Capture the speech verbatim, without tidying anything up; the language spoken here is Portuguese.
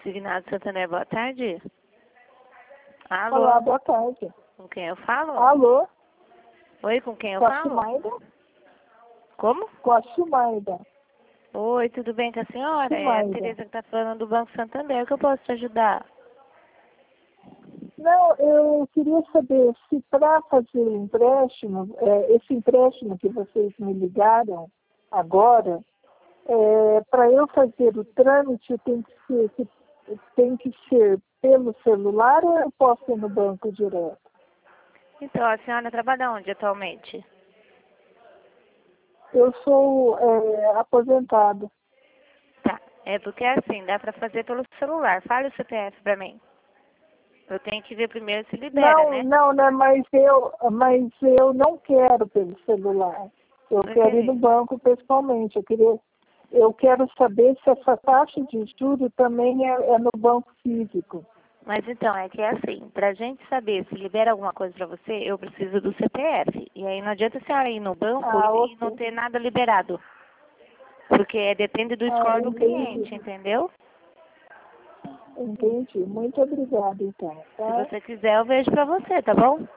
Consignado Santander, boa tarde. Alô? Olá, boa tarde. Com quem eu falo? Alô? Oi, com quem eu Com a falo? Sumaida? Como? Com a Sumaida. Oi, tudo bem com a senhora? É a Sumaida. Tereza que tá falando do Banco Santander. O que eu posso te ajudar? Não, eu queria saber se para fazer empréstimo, é, esse empréstimo que vocês me ligaram agora, é, para eu fazer o trâmite tem que ser, que- tem que ser pelo celular ou eu posso ir no banco direto? Então, a senhora trabalha onde atualmente? Eu sou é, aposentado. Tá, é porque assim, dá pra fazer pelo celular. Fale o C P F pra mim. Eu tenho que ver primeiro se libera, Não, né? não, né? Mas eu, mas eu não quero pelo celular. Eu Por quero ir no quê? banco pessoalmente. Eu queria, eu quero saber se essa taxa de juros também é, é no banco físico. Mas então, é que é assim, pra gente saber se libera alguma coisa pra você, eu preciso do C P F. E aí não adianta a senhora ir no banco Ah, e não ok. ter nada liberado. Porque é, depende do Ah, score do entendi. cliente, entendeu? Entendi. Muito obrigada, então. Se Tá? você quiser, eu vejo pra você, tá bom?